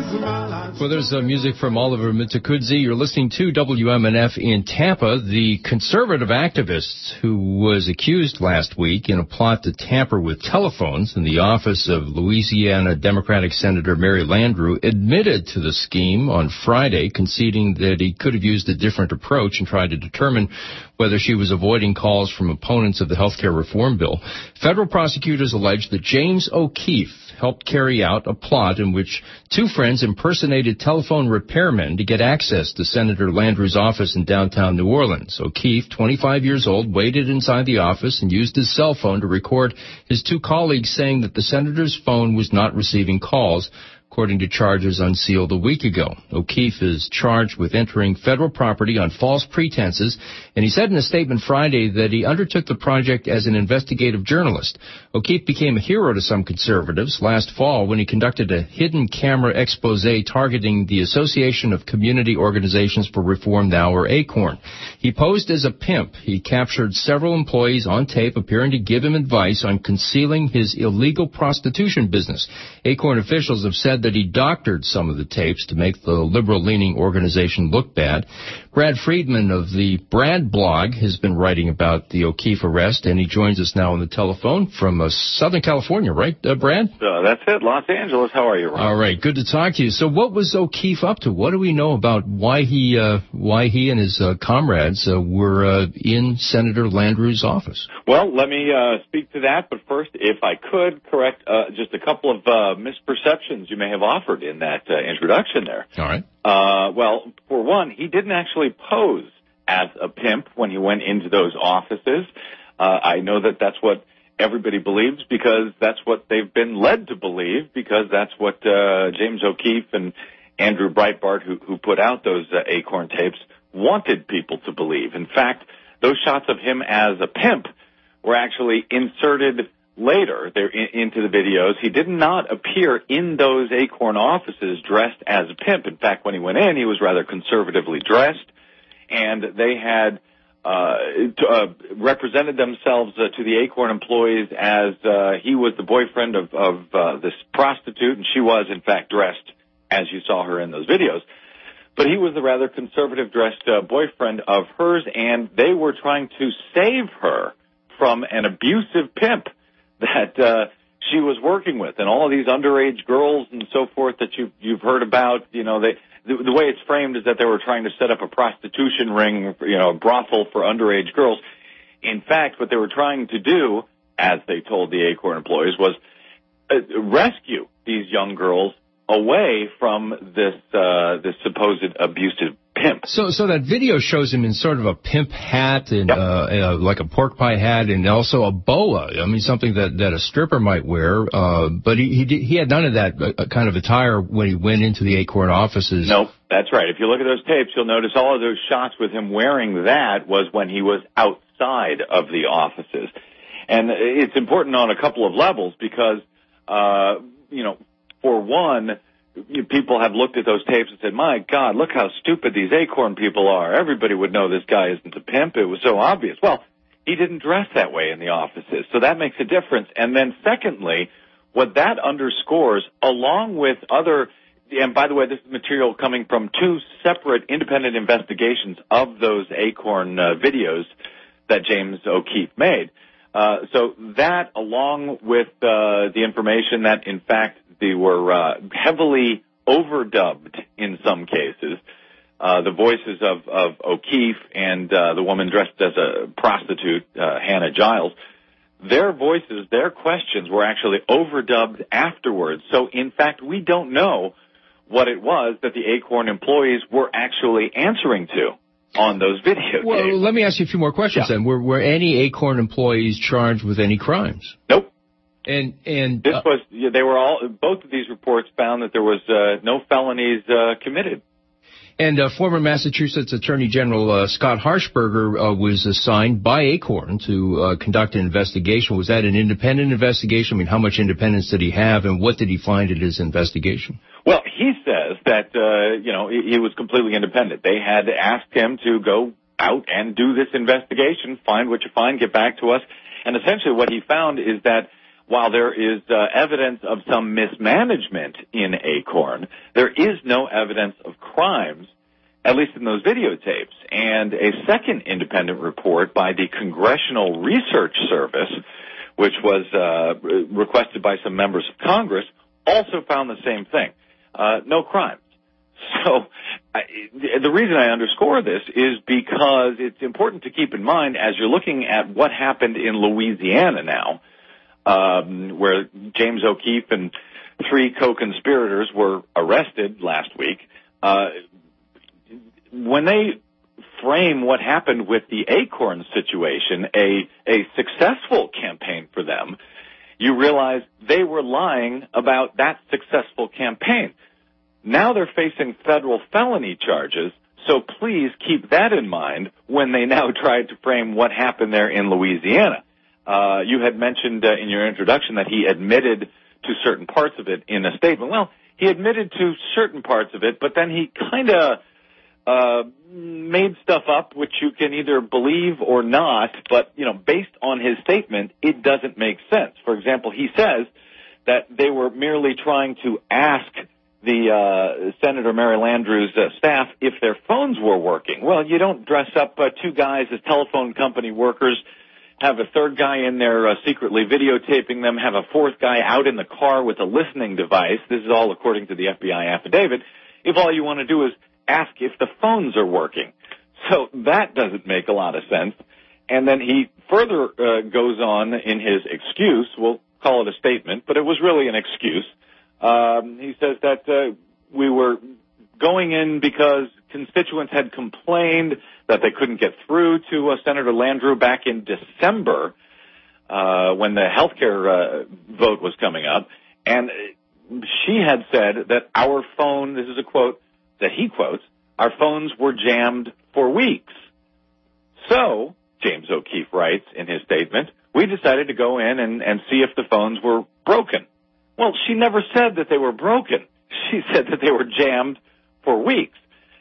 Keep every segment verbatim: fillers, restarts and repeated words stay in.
Well, there's uh, music from Oliver Mitakudzi. You're listening to W M N F in Tampa. The conservative activist who was accused last week in a plot to tamper with telephones in the office of Louisiana Democratic Senator Mary Landrieu admitted to the scheme on Friday, conceding that he could have used a different approach and tried to determine whether she was avoiding calls from opponents of the health care reform bill. Federal prosecutors allege that James O'Keefe helped carry out a plot in which two friends impersonated telephone repairmen to get access to Senator Landrieu's office in downtown New Orleans. O'Keefe, twenty-five years old, waited inside the office and used his cell phone to record his two colleagues saying that the senator's phone was not receiving calls, according to charges unsealed a week ago. O'Keefe is charged with entering federal property on false pretenses, and he said in a statement Friday that he undertook the project as an investigative journalist. O'Keefe became a hero to some conservatives last fall when he conducted a hidden camera expose targeting the Association of Community Organizations for Reform Now, or ACORN. He posed as a pimp. He captured several employees on tape appearing to give him advice on concealing his illegal prostitution business. ACORN officials have said that he doctored some of the tapes to make the liberal-leaning organization look bad. Brad Friedman of the Brad blog has been writing about the O'Keefe arrest, and he joins us now on the telephone from uh, Southern California, right, uh, Brad? Uh, that's it, Los Angeles. How are you, Ron? All right, good to talk to you. So what was O'Keefe up to? What do we know about why he uh, why he and his uh, comrades uh, were uh, in Senator Landrieu's office? Well, let me uh, speak to that, but first, if I could, correct uh, just a couple of uh, misperceptions you may have offered in that uh, introduction there. All right. Uh, well, for one, he didn't actually pose as a pimp when he went into those offices. Uh, I know that that's what everybody believes because that's what they've been led to believe because that's what uh, James O'Keefe and Andrew Breitbart, who, who put out those uh, ACORN tapes, wanted people to believe. In fact, those shots of him as a pimp were actually inserted later there in, into the videos. He did not appear in those ACORN offices dressed as a pimp. In fact, when he went in, he was rather conservatively dressed, and they had uh, t- uh, represented themselves uh, to the ACORN employees as uh, he was the boyfriend of, of uh, this prostitute, and she was, in fact, dressed as you saw her in those videos. But he was the rather conservative-dressed uh, boyfriend of hers, and they were trying to save her from an abusive pimp that uh, she was working with. And all of these underage girls and so forth that you, you've heard about, you know, they, the, the way it's framed is that they were trying to set up a prostitution ring, you know, a brothel for underage girls. In fact, what they were trying to do, as they told the ACORN employees, was uh, rescue these young girls away from this uh, this supposed abusive pimp. So, so that video shows him in sort of a pimp hat and yep. uh, uh, like a pork pie hat, and also a boa. I mean, something that, that a stripper might wear. Uh, but he he, did, he had none of that uh, kind of attire when he went into the ACORN offices. No, that's right. If you look at those tapes, you'll notice all of those shots with him wearing that was when he was outside of the offices, and it's important on a couple of levels because uh, you know. For one, people have looked at those tapes and said, my God, look how stupid these ACORN people are. Everybody would know this guy isn't a pimp. It was so obvious. Well, he didn't dress that way in the offices, so that makes a difference. And then secondly, what that underscores, along with other, and by the way, this is material coming from two separate independent investigations of those ACORN uh, videos that James O'Keefe made. Uh, so that, along with uh, the information that, in fact, they were uh, heavily overdubbed in some cases, uh, the voices of, of O'Keefe and uh, the woman dressed as a prostitute, uh, Hannah Giles, their voices, their questions were actually overdubbed afterwards. So, in fact, we don't know what it was that the ACORN employees were actually answering to on those videos. Well, let me ask you a few more questions yeah. then. Were, were any ACORN employees charged with any crimes? Nope. And and this uh, was they were all both of these reports found that there was uh, no felonies uh, committed. And uh, former Massachusetts Attorney General uh, Scott Harshberger uh, was assigned by ACORN to uh, conduct an investigation. Was that an independent investigation? I mean, how much independence did he have, and what did he find in his investigation? Well, he says that uh, you know he, he was completely independent. They had asked him to go out and do this investigation, find what you find, get back to us. And essentially, what he found is that while there is uh, evidence of some mismanagement in Acorn, there is no evidence of crimes, at least in those videotapes. And a second independent report by the Congressional Research Service, which was uh, requested by some members of Congress, also found the same thing. Uh, no crimes. So I, the reason I underscore this is because it's important to keep in mind as you're looking at what happened in Louisiana now, um, where James O'Keefe and three co-conspirators were arrested last week. Uh, when they frame what happened with the Acorn situation, a, a successful campaign for them, you realize they were lying about that successful campaign. Now they're facing federal felony charges, so please keep that in mind when they now try to frame what happened there in Louisiana. Uh, you had mentioned uh, in your introduction that he admitted to certain parts of it in a statement. Well, he admitted to certain parts of it, but then he kind of uh, made stuff up which you can either believe or not, but, you know, based on his statement, it doesn't make sense. For example, he says that they were merely trying to ask the uh, Senator Mary Landrieu's uh, staff if their phones were working. Well, you don't dress up uh, two guys as telephone company workers, have a third guy in there uh, secretly videotaping them, have a fourth guy out in the car with a listening device. This is all according to the F B I affidavit. If all you want to do is ask if the phones are working. So that doesn't make a lot of sense. And then he further uh, goes on in his excuse. We'll call it a statement, but it was really an excuse. Um, he says that uh, we were going in because constituents had complained that they couldn't get through to uh, Senator Landrieu back in December uh, when the health care uh, vote was coming up. And she had said that our phone, this is a quote that he quotes, our phones were jammed for weeks. So, James O'Keefe writes in his statement, we decided to go in and, and see if the phones were broken. Well, she never said that they were broken. She said that they were jammed for weeks.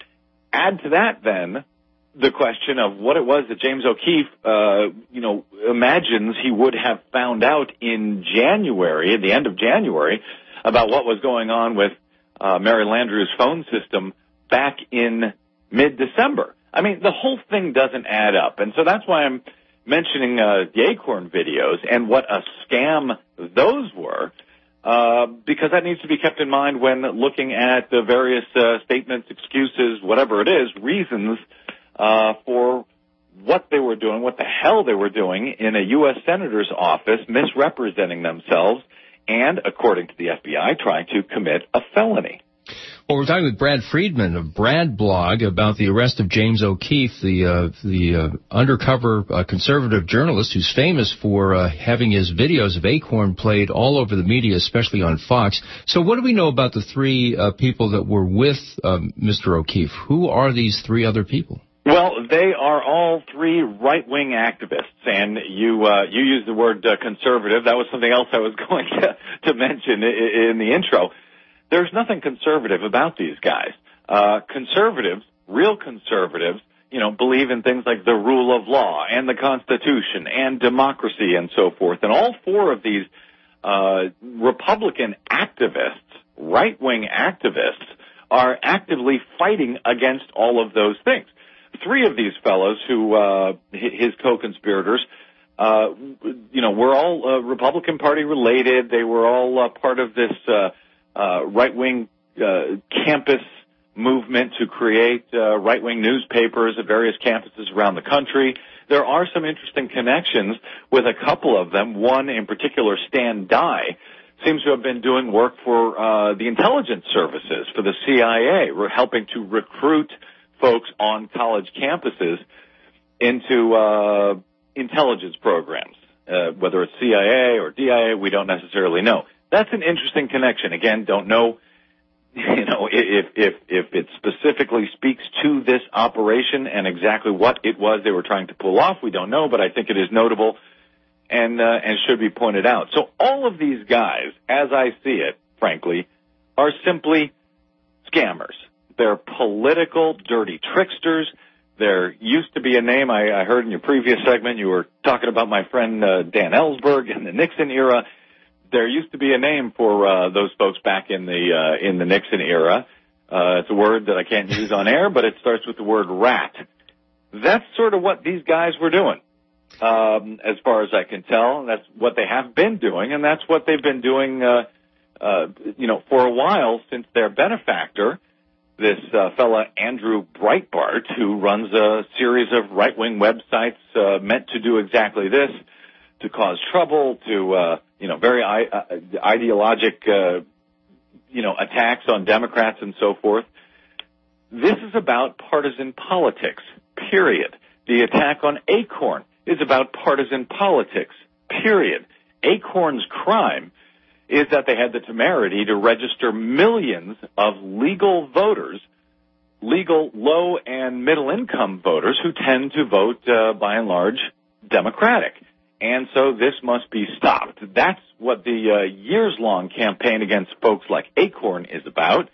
Add to that, then, the question of what it was that James O'Keefe, uh, you know, imagines he would have found out in January, at the end of January, about what was going on with uh, Mary Landrieu's phone system back in mid-December. I mean, the whole thing doesn't add up. And so that's why I'm mentioning uh, the Acorn videos and what a scam those were. Uh, because that needs to be kept in mind when looking at the various uh, statements, excuses, whatever it is, reasons uh, for what they were doing, what the hell they were doing in a U S senator's office, misrepresenting themselves, and, according to the F B I, trying to commit a felony. Well, we're talking with Brad Friedman of Brad Blog about the arrest of James O'Keefe, the uh, the uh, undercover uh, conservative journalist who's famous for uh, having his videos of Acorn played all over the media, especially on Fox. So what do we know about the three uh, people that were with um, Mister O'Keefe? Who are these three other people? Well, they are all three right-wing activists, and you uh, you used the word uh, conservative. That was something else I was going to, to mention in, in the intro. There's nothing conservative about these guys. Uh, conservatives, real conservatives, you know, believe in things like the rule of law and the Constitution and democracy and so forth. And all four of these uh, Republican activists, right-wing activists, are actively fighting against all of those things. Three of these fellows who, uh, his co-conspirators, uh, you know, were all uh, Republican Party related. They were all uh, part of this uh Uh, right-wing uh, campus movement to create uh, right-wing newspapers at various campuses around the country. There are some interesting connections with a couple of them. One in particular, Stan Dye, seems to have been doing work for uh, the intelligence services, for the C I A, helping to recruit folks on college campuses into uh, intelligence programs. Uh, whether it's C I A or D I A, we don't necessarily know. That's an interesting connection. Again, don't know, you know, if, if, if it specifically speaks to this operation and exactly what it was they were trying to pull off. We don't know, but I think it is notable and, uh, and should be pointed out. So all of these guys, as I see it, frankly, are simply scammers. They're political, dirty tricksters. There used to be a name I, I heard in your previous segment. You were talking about my friend uh, Dan Ellsberg in the Nixon era. there used to be a name for uh, those folks back in the uh, in the Nixon era. Uh, it's a word that I can't use on air, but it starts with the word rat. That's sort of what these guys were doing, um, as far as I can tell. That's what they have been doing, and that's what they've been doing, uh, uh, you know, for a while since their benefactor, this uh, fella Andrew Breitbart, who runs a series of right-wing websites uh, meant to do exactly this, to cause trouble, to, uh, you know, very I- uh, ideologic, uh, you know, attacks on Democrats and so forth. This is about partisan politics, period. The attack on Acorn is about partisan politics, period. Acorn's crime is that they had the temerity to register millions of legal voters, legal low and middle income voters who tend to vote, uh, by and large, Democratic. And so this must be stopped. That's what the uh, years-long campaign against folks like Acorn is about.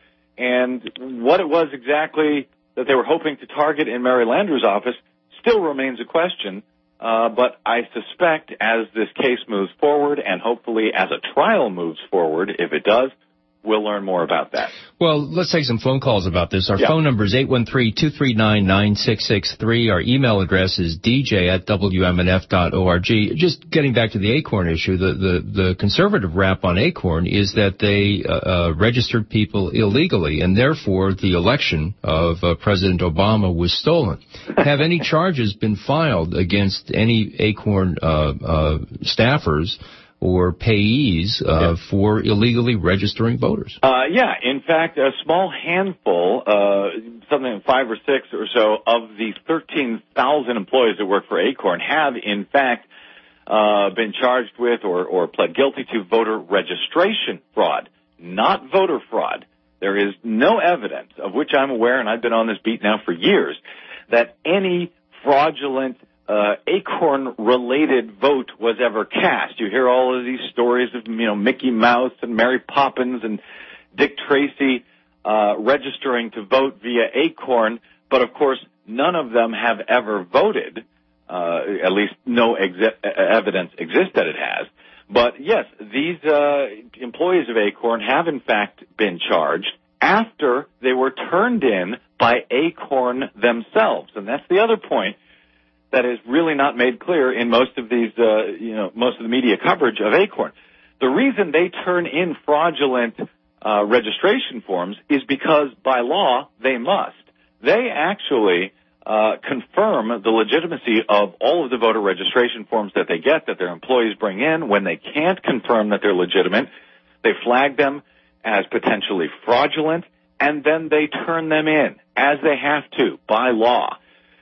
And what it was exactly that they were hoping to target in Mary Landrieu's office still remains a question. Uh, but I suspect as this case moves forward, and hopefully as a trial moves forward, if it does, we'll learn more about that. Well, let's take some phone calls about this. Our yeah. phone number is eight one three, two three nine, nine six six three. Our email address is d j at w m n f dot org. Just getting back to the Acorn issue, the, the, the conservative rap on Acorn is that they uh, uh, registered people illegally, and therefore the election of uh, President Obama was stolen. Have any charges been filed against any Acorn uh, uh, staffers or payees uh, yeah. for illegally registering voters? Uh, yeah, in fact, a small handful, uh, something like five or six or so, of the thirteen thousand employees that work for Acorn have, in fact, uh, been charged with or, or pled guilty to voter registration fraud, not voter fraud. There is no evidence, of which I'm aware, and I've been on this beat now for years, that any fraudulent Uh, Acorn-related vote was ever cast. You hear all of these stories of, you know, Mickey Mouse and Mary Poppins and Dick Tracy uh, registering to vote via Acorn, but of course none of them have ever voted. Uh, at least no exi- evidence exists that it has. But yes, these uh, employees of Acorn have in fact been charged after they were turned in by Acorn themselves, and that's the other point that is really not made clear in most of these, uh, you know, most of the media coverage of Acorn. The reason they turn in fraudulent uh, registration forms is because by law they must. They actually uh, confirm the legitimacy of all of the voter registration forms that they get, that their employees bring in. When they can't confirm that they're legitimate, they flag them as potentially fraudulent, and then they turn them in, as they have to, by law.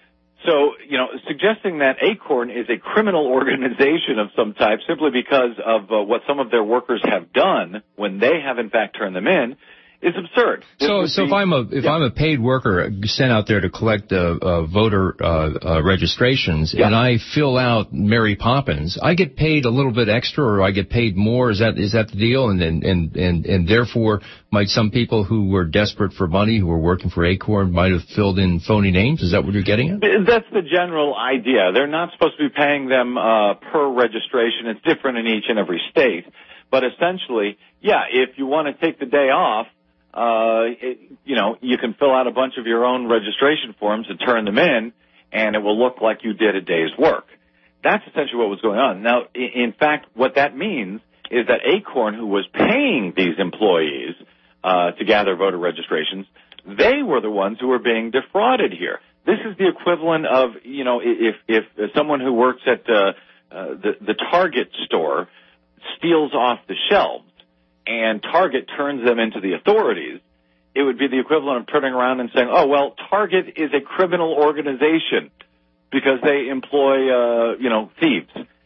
So, you know, suggesting that Acorn is a criminal organization of some type simply because of uh, what some of their workers have done when they have in fact turned them in is absurd. This so, so be, if I'm a if yeah. I'm a paid worker sent out there to collect uh, uh, voter uh, uh, registrations, yeah. and I fill out Mary Poppins, I get paid a little bit extra, or I get paid more. Is that is that the deal? And and and and, and therefore, might some people who were desperate for money, who were working for Acorn, might have filled in phony names? Is that what you're getting at? That's the general idea. They're not supposed to be paying them uh, per registration. It's different in each and every state. But essentially, yeah, if you want to take the day off, Uh, it, you know, you can fill out a bunch of your own registration forms and turn them in, and it will look like you did a day's work. That's essentially what was going on. Now, in fact, what that means is that Acorn, who was paying these employees uh, to gather voter registrations, they were the ones who were being defrauded here. This is the equivalent of, you know, if if someone who works at uh, uh, the the Target store steals off the shelves, and Target turns them into the authorities, it would be the equivalent of turning around and saying, oh, well, Target is a criminal organization because they employ, uh, you know, thieves.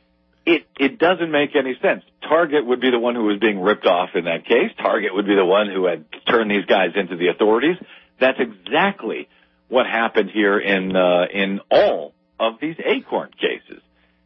It it doesn't make any sense. Target would be the one who was being ripped off in that case. Target would be the one who had turned these guys into the authorities. That's exactly what happened here in uh, in all of these Acorn cases.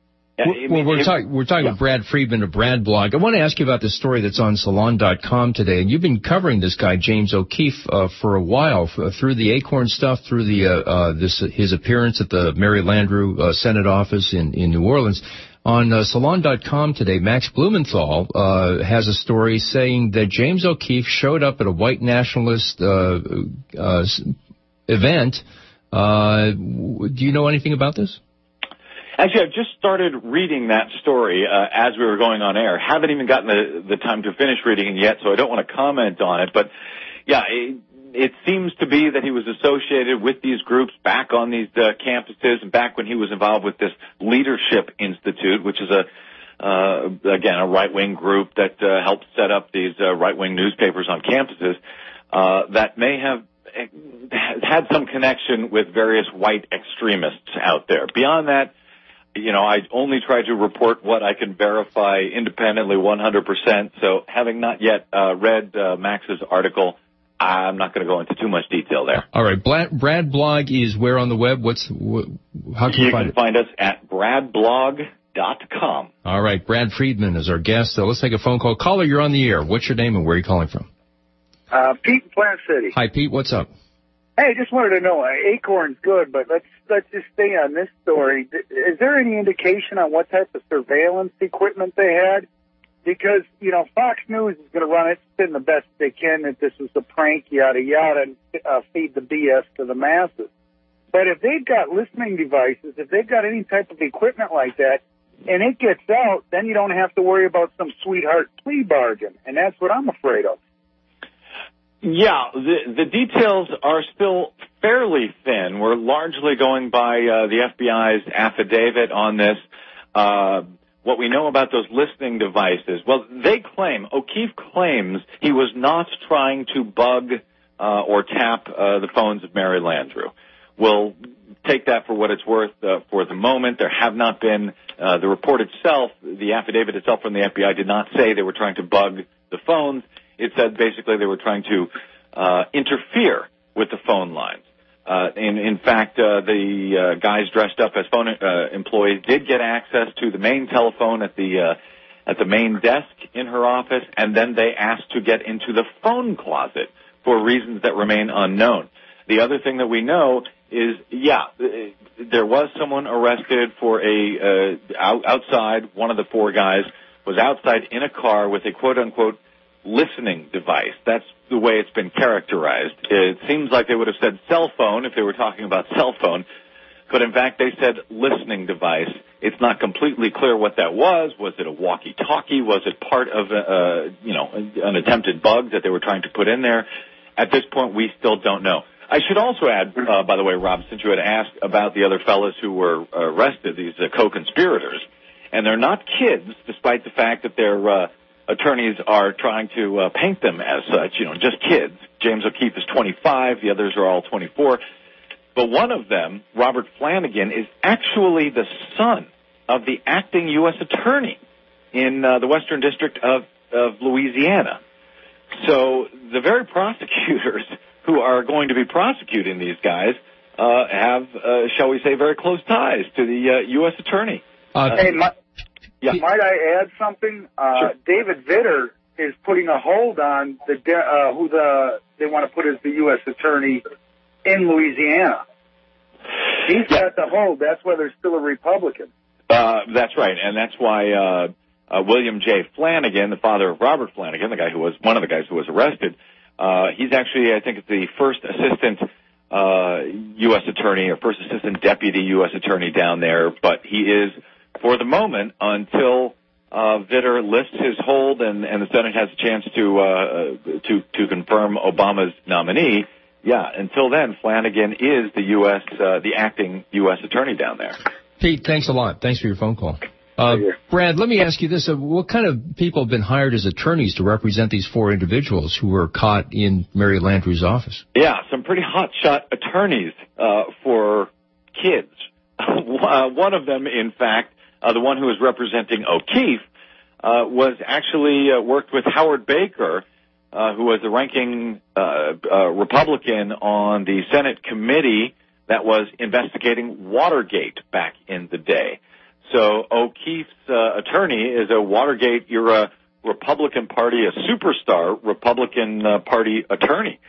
Well, we're, talk, we're talking yeah. with Brad Friedman of Brad Blog. I want to ask you about this story that's on Salon dot com today, and you've been covering this guy James O'Keefe uh, for a while uh, through the Acorn stuff, through the uh, uh, this uh, his appearance at the Mary Landrieu uh, Senate office in in New Orleans. On uh, Salon dot com today, Max Blumenthal uh, has a story saying that James O'Keefe showed up at a white nationalist uh, uh, event. Uh, do you know anything about this? Actually, I've just started reading that story uh, as we were going on air. Haven't even gotten the, the time to finish reading it yet, so I don't want to comment on it. But, yeah, it, it seems to be that he was associated with these groups back on these uh, campuses and back when he was involved with this Leadership Institute, which is, a uh, again, a right-wing group that uh, helped set up these uh, right-wing newspapers on campuses uh, that may have had some connection with various white extremists out there. Beyond that, you know, I only try to report what I can verify independently one hundred percent. So having not yet uh, read uh, Max's article, I'm not going to go into too much detail there. All right. Brad Blog is where on the web? What's wh- How can you, you find can it? find us at brad blog dot com. All right. Brad Friedman is our guest. So let's take a phone call. Caller, you're on the air. What's your name and where are you calling from? Uh, Pete in Plant City. Hi, Pete. What's up? Hey, just wanted to know, uh, Acorn's good, but let's let's just stay on this story. Is there any indication on what type of surveillance equipment they had? Because, you know, Fox News is going to run it spin the best they can that this was a prank, yada, yada, and uh, feed the B S to the masses. But if they've got listening devices, if they've got any type of equipment like that, and it gets out, then you don't have to worry about some sweetheart plea bargain, and that's what I'm afraid of. Yeah, the, the details are still fairly thin. We're largely going by uh, the F B I's affidavit on this. Uh, what we know about those listening devices, well, they claim, O'Keefe claims he was not trying to bug uh, or tap uh, the phones of Mary Landrieu. We'll take that for what it's worth uh, for the moment. There have not been, uh, the report itself, the affidavit itself from the F B I did not say they were trying to bug the phones. It said basically they were trying to uh, interfere with the phone lines. Uh, in, in fact, uh, the uh, guys dressed up as phone uh, employees did get access to the main telephone at the uh, at the main desk in her office, and then they asked to get into the phone closet for reasons that remain unknown. The other thing that we know is, yeah, there was someone arrested for a uh, out, outside. One of the four guys was outside in a car with a quote-unquote listening device. That's the way it's been characterized. It seems like they would have said cell phone if they were talking about cell phone, but in fact they said listening device. It's not completely clear what that was. Was it a walkie-talkie? Was it part of a, uh, you know, an attempted bug that they were trying to put in there? At this point, we still don't know. I should also add, uh, by the way, Rob, since you had asked about the other fellas who were arrested, these uh, co-conspirators, and they're not kids, despite the fact that they're uh, attorneys are trying to uh, paint them as such, you know, just kids. James O'Keefe is twenty-five. The others are all twenty-four. But one of them, Robert Flanagan, is actually the son of the acting U S attorney in uh, the Western District of, of Louisiana. So the very prosecutors who are going to be prosecuting these guys uh, have, uh, shall we say, very close ties to the uh, U S attorney. Uh, hey, my- Yeah. Might I add something? Uh, sure. David Vitter is putting a hold on the uh, who the they want to put as the U S attorney in Louisiana. He's yeah. got the hold. That's why there's still a Republican. Uh, that's right, and that's why uh, uh, William J. Flanagan, the father of Robert Flanagan, the guy who was one of the guys who was arrested, uh, he's actually, I think, the first assistant uh, U S attorney or first assistant deputy U S attorney down there, but he is, for the moment, until uh, Vitter lifts his hold and, and the Senate has a chance to uh, to to confirm Obama's nominee. Yeah, until then, Flanagan is the U S uh, the acting U S attorney down there. Pete, thanks a lot. Thanks for your phone call. Uh, Brad, let me ask you this: uh, what kind of people have been hired as attorneys to represent these four individuals who were caught in Mary Landrieu's office? Yeah, some pretty hotshot attorneys uh, for kids. uh, one of them, in fact. Uh, the one who was representing O'Keefe uh, was actually uh, worked with Howard Baker, uh, who was the ranking uh, uh, Republican on the Senate committee that was investigating Watergate back in the day. So O'Keefe's uh, attorney is a Watergate-era Republican Party, a superstar Republican uh, Party attorney.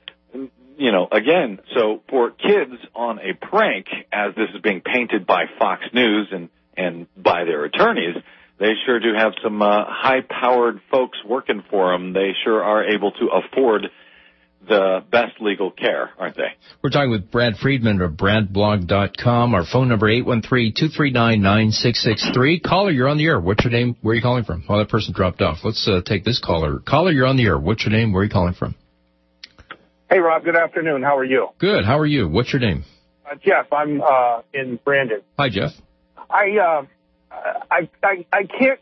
You know, again, so for kids on a prank, as this is being painted by Fox News and and by their attorneys, they sure do have some uh, high-powered folks working for them. They sure are able to afford the best legal care, aren't they? We're talking with Brad Friedman of brad blog dot com. Our phone number, eight one three, two three nine, nine six six three. Caller, you're on the air. What's your name? Where are you calling from? Oh, that person dropped off. Let's uh, take this caller. Caller, you're on the air. What's your name? Where are you calling from? Hey, Rob. Good afternoon. How are you? Good. How are you? What's your name? Uh, Jeff. I'm uh, in Brandon. Hi, Jeff. I, uh, I, I, I can't,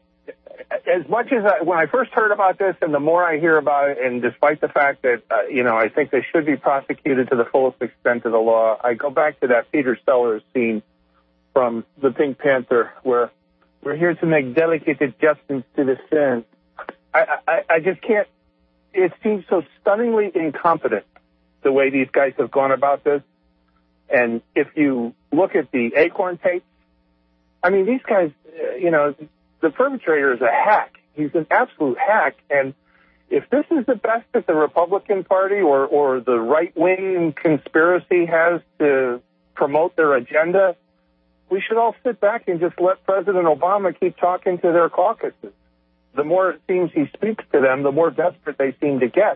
as much as I, when I first heard about this and the more I hear about it, and despite the fact that, uh, you know, I think they should be prosecuted to the fullest extent of the law, I go back to that Peter Sellers scene from the Pink Panther where we're here to make delicate adjustments to the sin. I, I, I just can't, it seems so stunningly incompetent the way these guys have gone about this. And if you look at the Acorn tape, I mean, these guys, uh, you know, the perpetrator is a hack. He's an absolute hack. And if this is the best that the Republican Party or, or the right-wing conspiracy has to promote their agenda, we should all sit back and just let President Obama keep talking to their caucuses. The more it seems he speaks to them, the more desperate they seem to get.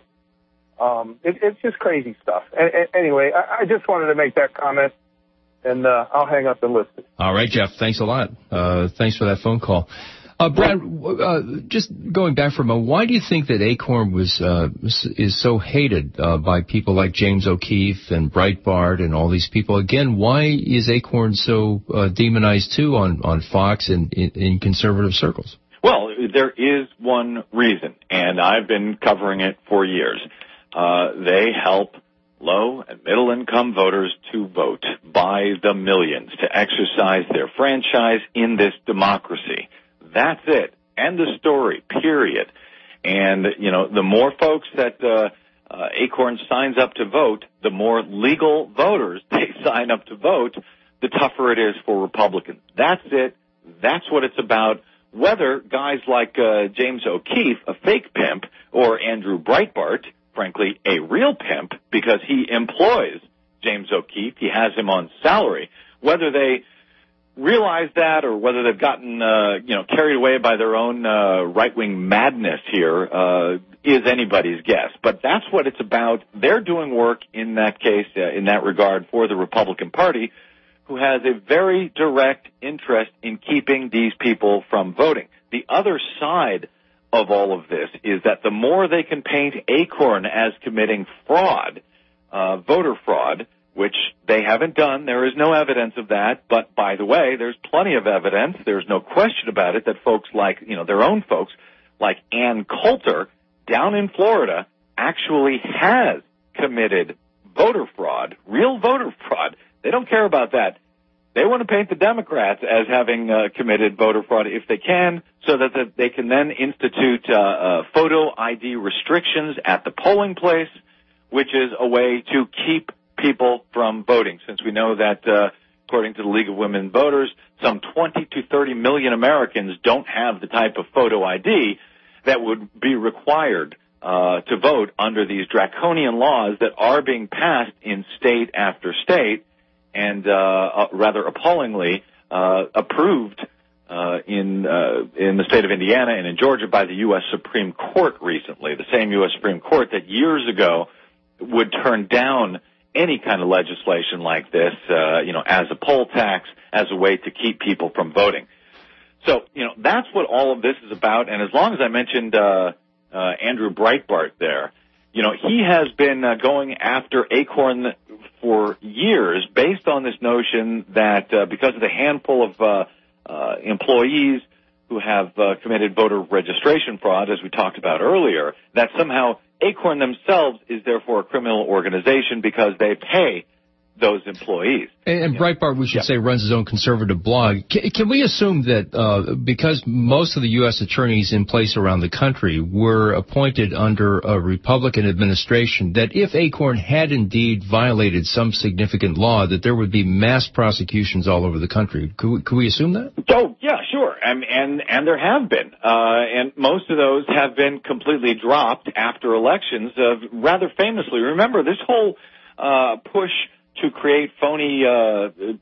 Um, it, it's just crazy stuff. A- a- anyway, I, I just wanted to make that comment. And uh, I'll hang up and listen. All right, Jeff. Thanks a lot. Uh, thanks for that phone call. Uh, Brad, uh, just going back for a moment, why do you think that Acorn was uh, is so hated uh, by people like James O'Keefe and Breitbart and all these people? Again, why is Acorn so uh, demonized too on, on Fox and in, in conservative circles? Well, there is one reason, and I've been covering it for years. Uh, they help low and middle income voters to vote by the millions to exercise their franchise in this democracy. That's it. End of story, period. And, you know, the more folks that uh, uh, Acorn signs up to vote, the more legal voters they sign up to vote, the tougher it is for Republicans. That's it. That's what it's about. Whether guys like uh, James O'Keefe, a fake pimp, or Andrew Breitbart, frankly, a real pimp, because he employs James O'Keefe. He has him on salary. Whether they realize that or whether they've gotten, uh, you know, carried away by their own uh, right-wing madness here uh, is anybody's guess. But that's what it's about. They're doing work in that case, uh, in that regard, for the Republican Party, who has a very direct interest in keeping these people from voting. The other side of all of this is that the more they can paint Acorn as committing fraud, uh, voter fraud, which they haven't done. There is no evidence of that. But by the way, there's plenty of evidence. There's no question about it that folks like, you know, their own folks like Ann Coulter down in Florida actually has committed voter fraud, real voter fraud. They don't care about that. They want to paint the Democrats as having uh, committed voter fraud if they can, so that the, they can then institute uh, uh, photo I D restrictions at the polling place, which is a way to keep people from voting, since we know that, uh, according to the League of Women Voters, some twenty to thirty million Americans don't have the type of photo I D that would be required uh, to vote under these draconian laws that are being passed in state after state, and uh, uh, rather appallingly uh, approved uh, in uh, in the state of Indiana and in Georgia by the U S Supreme Court recently, the same U S Supreme Court that years ago would turn down any kind of legislation like this, uh, you know, as a poll tax, as a way to keep people from voting. So, you know, that's what all of this is about. And as long as I mentioned uh, uh, Andrew Breitbart there, you know, he has been uh, going after Acorn for years based on this notion that uh, because of the handful of uh, uh, employees who have uh, committed voter registration fraud, as we talked about earlier, that somehow Acorn themselves is therefore a criminal organization because they pay those employees. And, and Breitbart, we should yeah. say, runs his own conservative blog. Can, can we assume that uh, because most of the U S attorneys in place around the country were appointed under a Republican administration, that if Acorn had indeed violated some significant law, that there would be mass prosecutions all over the country? Could we, could we assume that? Oh, yeah, sure. And, and, and there have been. Uh, and most of those have been completely dropped after elections, uh, rather famously. Remember, this whole uh, push to create phony uh,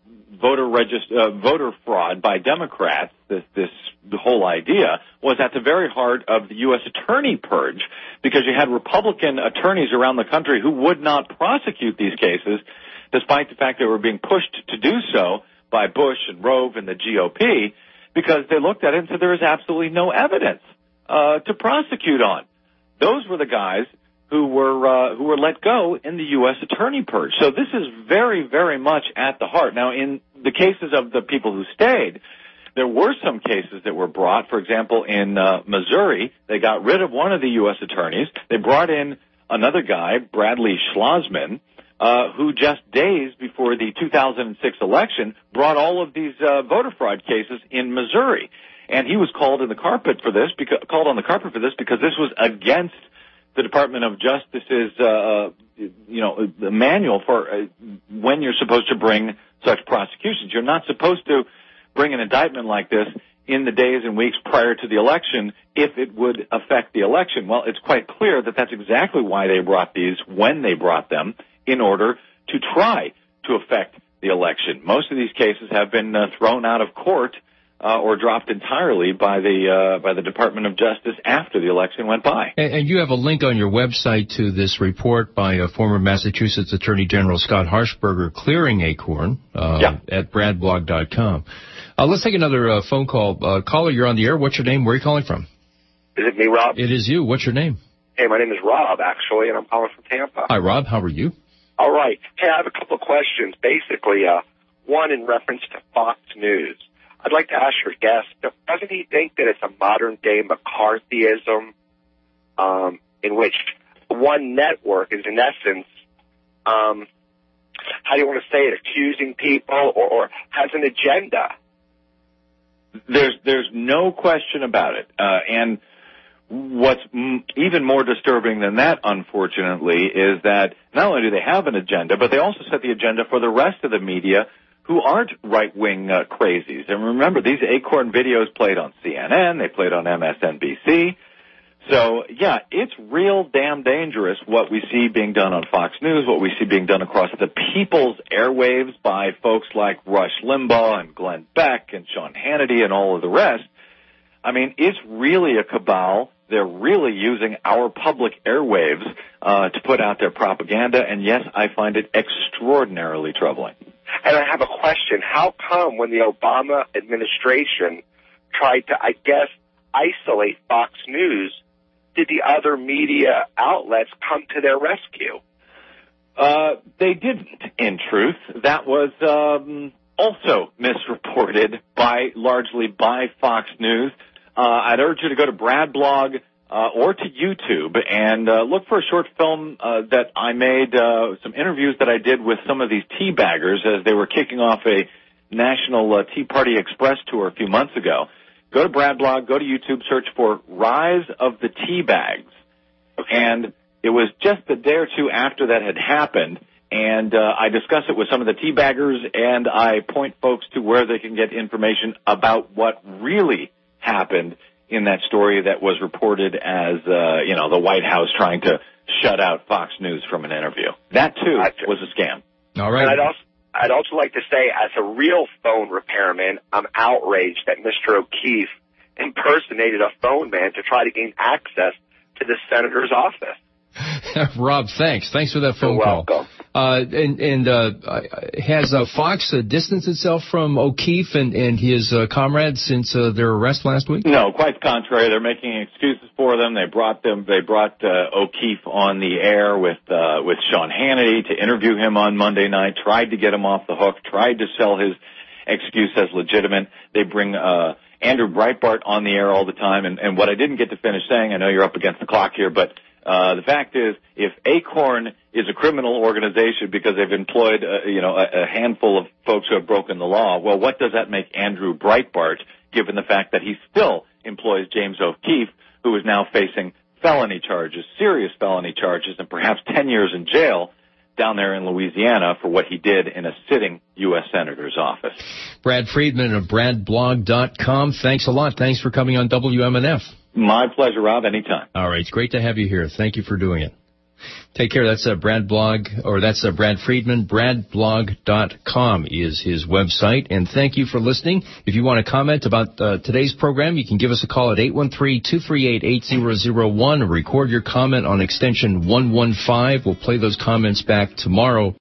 voter regist- uh, voter fraud by Democrats, this, this the whole idea, was at the very heart of the U S attorney purge, because you had Republican attorneys around the country who would not prosecute these cases, despite the fact they were being pushed to do so by Bush and Rove and the G O P, because they looked at it and said there is absolutely no evidence uh, to prosecute on. Those were the guys who were uh, who were let go in the U S attorney purge. So this is very, very much at the heart. Now, in the cases of the people who stayed, there were some cases that were brought. For example, in uh, Missouri, they got rid of one of the U S attorneys. They brought in another guy, Bradley Schlossman, uh, who just days before the two thousand six election brought all of these uh, voter fraud cases in Missouri. And he was called in the carpet for this, because, called on the carpet for this because this was against the Department of Justice's, uh, you know, the manual for uh, when you're supposed to bring such prosecutions. You're not supposed to bring an indictment like this in the days and weeks prior to the election if it would affect the election. Well, it's quite clear that that's exactly why they brought these when they brought them, in order to try to affect the election. Most of these cases have been uh, thrown out of court Uh, or dropped entirely by the uh, by the Department of Justice after the election went by. And, and you have a link on your website to this report by uh, former Massachusetts Attorney General Scott Harshberger clearing Acorn uh, yeah. at brad blog dot com. Uh, let's take another uh, phone call. Uh, caller, you're on the air. What's your name? Where are you calling from? Is it me, Rob? It is you. What's your name? Hey, my name is Rob, actually, and I'm calling from Tampa. Hi, Rob. How are you? All right. Hey, I have a couple of questions. Basically, uh, one in reference to Fox News. I'd like to ask your guest, doesn't he think that it's a modern-day McCarthyism um, in which one network is, in essence, um, how do you want to say it, accusing people or, or has an agenda? There's there's no question about it. Uh, and what's m- even more disturbing than that, unfortunately, is that not only do they have an agenda, but they also set the agenda for the rest of the media who aren't right-wing uh, crazies. And remember, these Acorn videos played on C N N, they played on M S N B C. So, yeah, it's real damn dangerous what we see being done on Fox News, what we see being done across the people's airwaves by folks like Rush Limbaugh and Glenn Beck and Sean Hannity and all of the rest. I mean, it's really a cabal. They're really using our public airwaves uh, to put out their propaganda, and yes, I find it extraordinarily troubling. And I have a question. How come when the Obama administration tried to, I guess, isolate Fox News, did the other media outlets come to their rescue? Uh, they didn't, in truth. That was um, also misreported by largely by Fox News. Uh, I'd urge you to go to Brad Blog uh, or to YouTube and uh, look for a short film uh, that I made, uh, some interviews that I did with some of these tea baggers as they were kicking off a national uh, Tea Party Express tour a few months ago. Go to Brad Blog, go to YouTube, search for Rise of the Tea Bags. And it was just a day or two after that had happened, and uh, I discuss it with some of the tea baggers, and I point folks to where they can get information about what really happened in that story that was reported as, uh, you know, the White House trying to shut out Fox News from an interview. That, too, was a scam. All right. And I'd also, I'd also like to say, as a real phone repairman, I'm outraged that Mister O'Keefe impersonated a phone man to try to gain access to the senator's office. Rob, thanks. Thanks for that phone You're call. welcome. Uh, and and uh, has uh, Fox uh, distanced itself from O'Keefe and, and his uh, comrades since uh, their arrest last week? No, quite the contrary. They're making excuses for them. They brought them. They brought uh, O'Keefe on the air with uh, with Sean Hannity to interview him on Monday night. Tried to get him off the hook. Tried to sell his excuse as legitimate. They bring uh, Andrew Breitbart on the air all the time. And, and what I didn't get to finish saying, I know you're up against the clock here, but Uh, the fact is, if Acorn is a criminal organization because they've employed, uh, you know, a, a handful of folks who have broken the law, well, what does that make Andrew Breitbart, given the fact that he still employs James O'Keefe, who is now facing felony charges, serious felony charges, and perhaps ten years in jail down there in Louisiana for what he did in a sitting U S senator's office. Brad Friedman of brad blog dot com. Thanks a lot. Thanks for coming on W M N F. My pleasure, Rob. Anytime. All right. It's great to have you here. Thank you for doing it. Take care. That's uh, Brad Blog, or that's uh, Brad Friedman. brad blog dot com is his website. And thank you for listening. If you want to comment about uh, today's program, you can give us a call at eight one three, two three eight, eight zero zero one or record your comment on extension one one five. We'll play those comments back tomorrow.